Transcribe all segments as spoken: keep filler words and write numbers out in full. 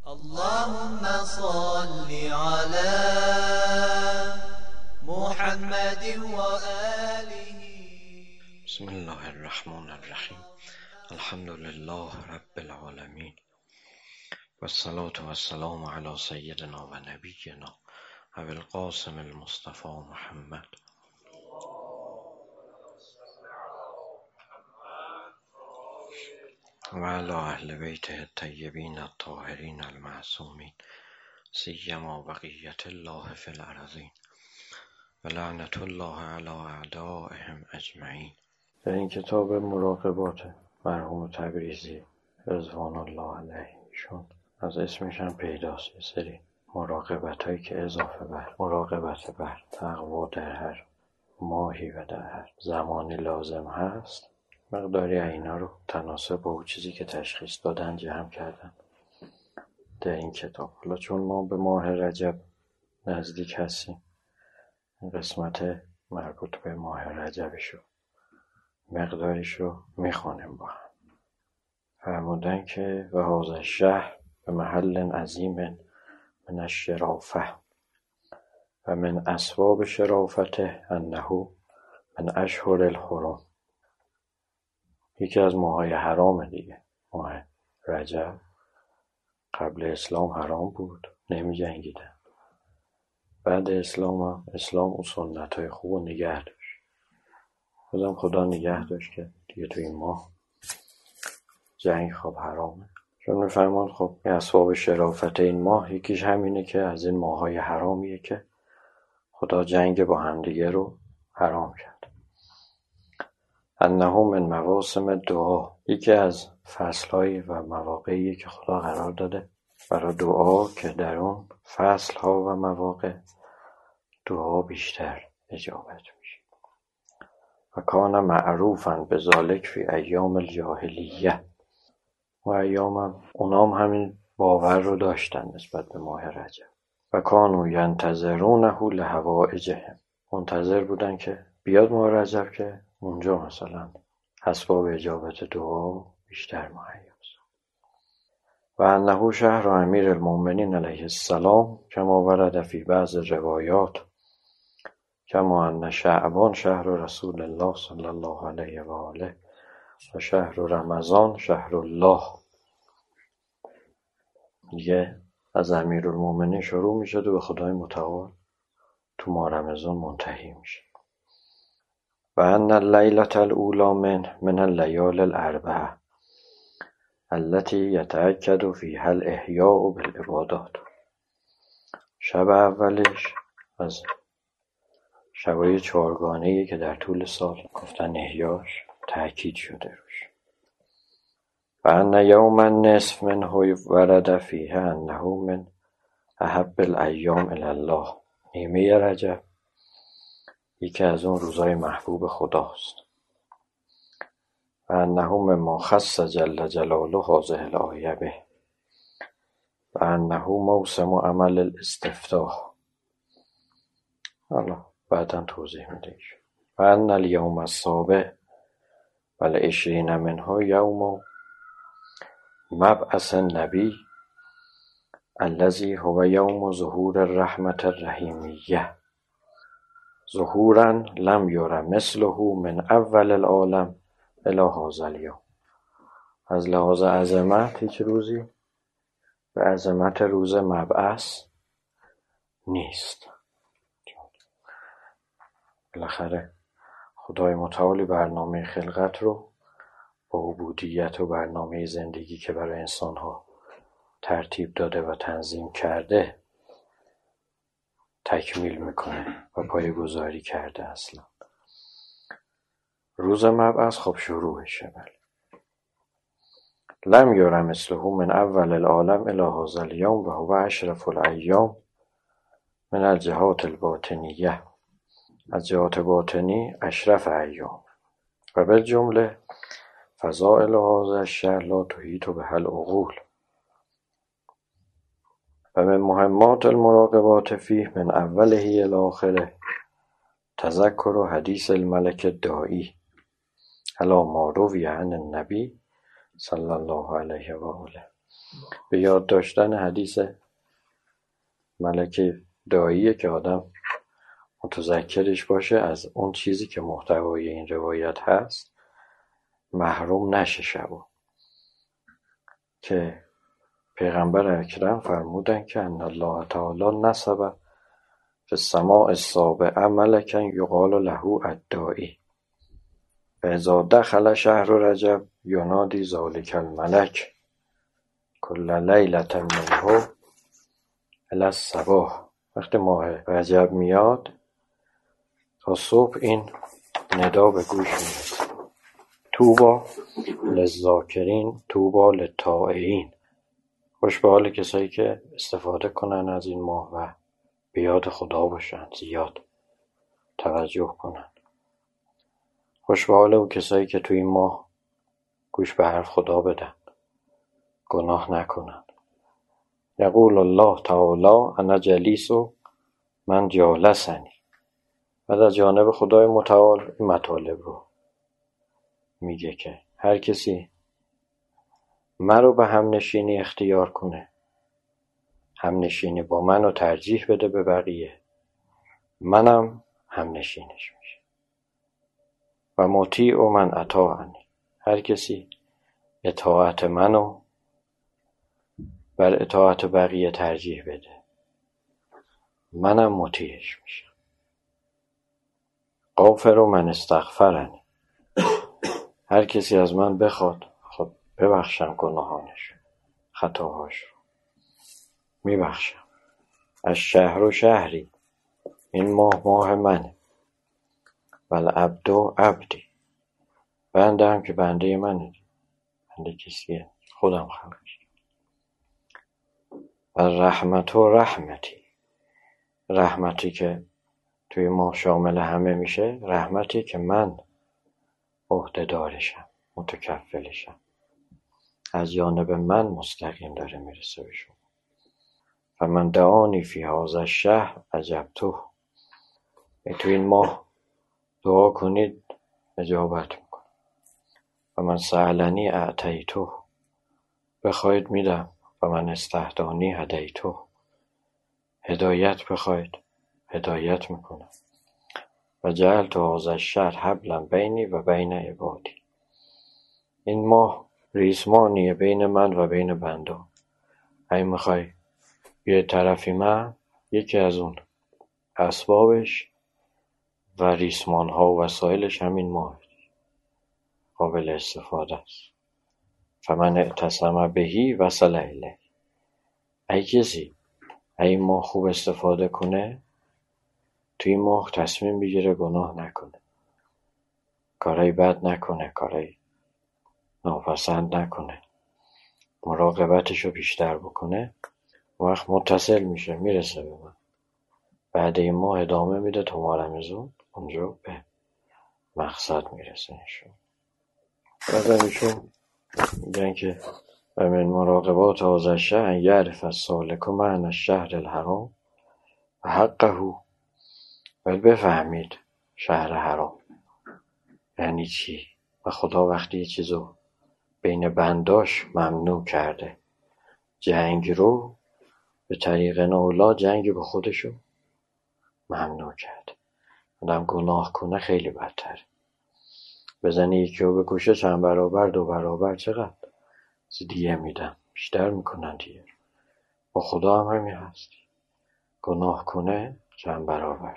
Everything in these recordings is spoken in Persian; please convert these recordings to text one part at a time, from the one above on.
اللهم صل على محمد وآله. بسم الله الرحمن الرحیم. الحمد لله رب العالمین و الصلاة و السلام علی سیدنا و نبینا ابی القاسم المصطفى محمد و علی اهل بیته الطیبین الطاهرین المعصومین سیما بقیة الله فی الارضین و لعنة الله علی اعدائهم اجمعین. در این کتاب مراقبات مرحوم تبریزی رضوان الله علیهشون از اسمش هم پیداست یه سری مراقبت هایی که اضافه بر مراقبت بر تقوا در هر ماهی و در هر زمانی لازم هست، مقداری اینا رو تناسب با اون چیزی که تشخیص دادن جمع کردن در این کتاب. حالا چون ما به ماه رجب نزدیک هستیم، قسمت مربوط به ماه رجبشو مقداریشو میخونیم با هم. فرمودن که و هذا الشهر به محل عظیم من الشرافه و من اسباب شرافته انه من اشهر الحرم. یکی از ماهای حرام دیگه. ماه رجب قبل اسلام حرام بود، نمی جنگیدن. بعد اسلام هم اسلام اون سنت های خوب و نگه داشت. بازم خدا نگه داشت که دیگه تو این ماه جنگ خب حرامه. چون میفرمان خب اسباب شرافت این ماه یکیش همینه که از این ماهای حرامیه که خدا جنگ با همدیگه رو حرام کرد. انه من مواسم دعا، یکی از فصل‌های و مواقعی که خدا قرار داده برای دعا که در اون فصل‌ها و مواقع دعا بیشتر اجابت میشه. و کان معروفاً بذالک فی ایام الجاهلیه. و ایامم اونام همین باور رو داشتن نسبت به ماه رجب. و کانوا ینتظرونه لحوائجهم، منتظر بودن که بیاد ماه رجب که اونجا مثلا اسباب اجابت دعا بیشتر مهیا است. و انه شهر امیر المؤمنین علیه السلام کما ورد فی بعض روایات کما ان شعبان شهر رسول الله صلی الله علیه و آله و شهر رمضان شهر الله. دیگه از امیرالمومنین شروع میشد و به خدای متعال تو ماه رمضان منتهی میشه. و ان اللیلة الاولی من من اللیال الاربعه التي یتأکد فیها الاحیاء بالعبادات. شب اولش از شبای چهارگانه‌ای که در طول سال گفتن احیاش تأکید شده روش. و ان یوم النصف منه ورد فیه انه من احب الایام الی الله. نیمه رجب یکی از اون روزای محبوب خداست. و انه مما خص جل جلاله هذه الآیه به و انه موسم عمل الاستفتاح. حالا بعدا توضیح میده. و ان الیوم السابع و العشرین منه یوم مبعث النبی الذی هو یوم ظهور الرحمة الرحیمیه ظهورا لم یر مثله من اول العالم الی هذا الیوم. از لحاظ عظمت هیچ روزی به عظمت روز مبعث نیست. بالاخره خدای متعالی برنامه خلقت رو با عبودیت و برنامه زندگی که برای انسان‌ها ترتیب داده و تنظیم کرده تکمیل میکنه و پایه‌گذاری کرده. اصلا روز مبعث خب شروعشه. بله. لم یر مثله من اول العالم الی هذا الیوم و هو اشرف الایام من الجهات الباطنیه. از جهات باطنی اشرف ایام. و بالجمله فضائل هذا الشهر لا تحیط بها العقول. و من مهمات المراقبات فیه من اوله الی آخره تذکر حدیث الملک الداعی علی ما روی عن النبی صلی الله علیه و آله به یاد داشتن حدیث ملک داییه که آدم متذکرش باشه از اون چیزی که محتوای این روایت هست محروم نشه شبا. که پیغمبر اکرم فرمودن که ان الله تعالی نصب فی السماء السابعه ملکا یقال له الداعی فاذا دخل شهر رجب ینادی ذلک الملک کل لیلة منه الی الصباح. وقتی ماه رجب میاد تا صبح این ندا به گوش میرسه: طوبی للذاکرین طوبی للطائعین. خوش به حال کسایی که استفاده کنن از این ماه و به یاد خدا باشن، زیاد توجه کنن. خوش به حال اون کسایی که توی این ماه گوش به حرف خدا بدن، گناه نکنن. یقول الله تعالی انا جلیس من جالسنی. و در جانب خدای متعال این مطالب رو میگه که هر کسی من رو به هم نشینی اختیار کنه، هم نشینی با من رو ترجیح بده به بقیه، منم هم نشینش میشه. و مطیع و من اطاعنی. هر کسی اطاعت منو بر اطاعت بقیه ترجیح بده، منم مطیعش میشم. غافر و من استغفرنی. هر کسی از من بخواد خود ببخشم گناهانش، خطاهاش رو میبخشم. از شهر و شهری. این ماه ماه منه. والعبد و عبدی. بنده هم که بنده منه. بنده کسیه خودم خلقش. و رحمت و رحمتی. رحمتی که توی ماه شامل همه میشه، رحمتی که من عهده‌دارشم، متکفلشم، از جانب من مستقیم داره میرسه به شما. و من دعانی فی هذا الشهر اجبته. توی این ماه دعا کنید اجابت میکنم. و من سألنی اعطیته. بخواید میدم. و من استهدانی هدیته. هدایت بخواید هدایت میکنم. و جعلت هذا الشهر حبلا بینی و بین عبادی. این ماه ریسمانیه بین من و بین بنده. اگه میخوای یه طرفی من، یکی از اون اسبابش و ریسمان ها و وسایلش همین ماه قابل استفاده است. فمن اعتصم بهی وصل الیه. اگه کسی این ماه خوب استفاده کنه، توی این ماه تصمیم بگیره گناه نکنه، کارهای بد نکنه، کارهای ناپسند نکنه، مراقبتش رو بیشتر بکنه، وقت متصل میشه، میرسه به من. بعد این ماه ادامه میده تا ما رمضان، اونجا به مقصد میرسه انشاءالله. بعد ایشون میگن که و من مراقبات هذا الشهر ان یعرف السالک معنی الشهر الحرام و حقه. باید بفهمید شهر حرام یعنی چی و خدا وقتی یه چیزو بین بنداش ممنوع کرده، جنگ رو به طریق نولا، جنگ به خودشو ممنوع کرده. آدم گناه کنه خیلی بدتر. بزنی یکی رو بکشه چند برابر دو برابر چقدر دیگه میدن، بیشتر میکنن دیگه. با خدا هم همین هستی، گناه کنه چند برابر.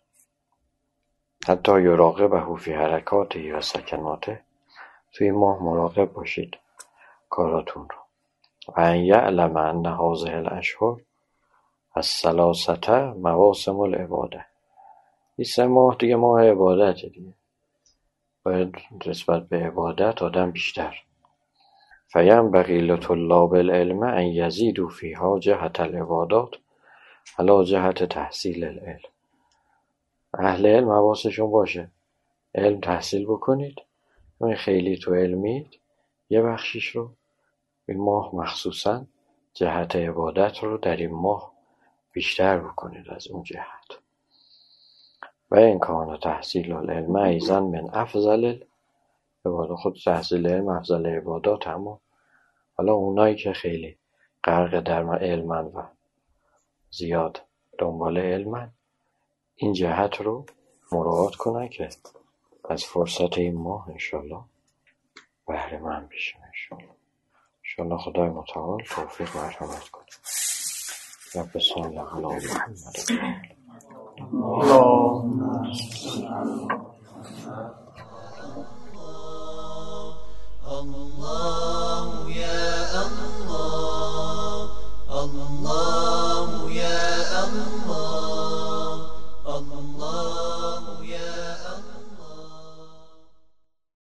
حتی یراقبه فی حرکاته و سکناته. توی ماه مراقب باشید کاراتون رو. و ان یعلم ان هذه الاشهر الثلاثه مواسم العباده. این سه ماه دیگه ماه عبادته دیگه، باید نسبت به عبادت آدم بیشتر. فینبغی لطلاب العلم ان یزیدوا فیها جهت العبادات علی جهت تحصیل العلم. اهل علم حواسشون باشه علم تحصیل بکنید. من خیلی تو علمید، یه بخشیش رو این ماه مخصوصا جهت عبادت رو در این ماه بیشتر بکنید از اون جهت. و این کان تحصیل العلم ایضا من افضل العبادات. خود تحصیل علم افضل عبادات، اما حالا اونایی که خیلی غرق در علمن و زیاد دنبال علمن، این جهت رو مراعات کنن که از فرصت این ماه انشالله بهره مند بشیم. انشالله انشالله خدای متعال توفیق مرحمت کنه. رب صل علی محمد.